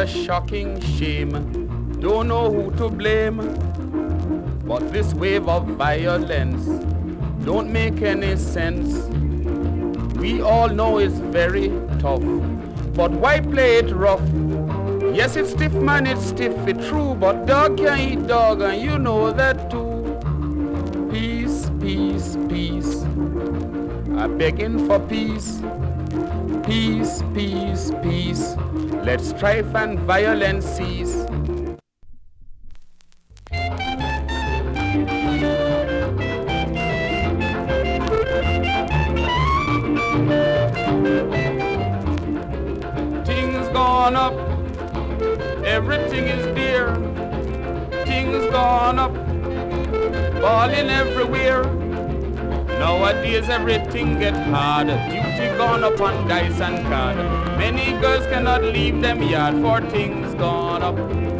a shocking shame. Don't know who to blame, but this wave of violence don't make any sense. We all know it's very tough, but why play it rough? Yes, it's stiff, man, it's stiff, it's true, but dog can eat dog, and you know that too. Peace, peace, peace. I'm begging for peace. Peace, peace, peace. Let strife and violence cease. Things gone up, everything is dear. Things gone up, falling everywhere. Nowadays everything get hard. Duty gone up on dice and card. Many girls cannot leave them yard for things gone up.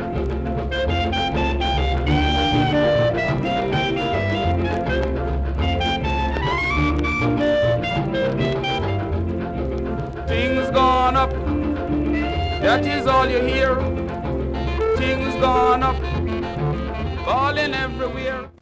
Things gone up, that is all you hear. Things gone up, falling everywhere.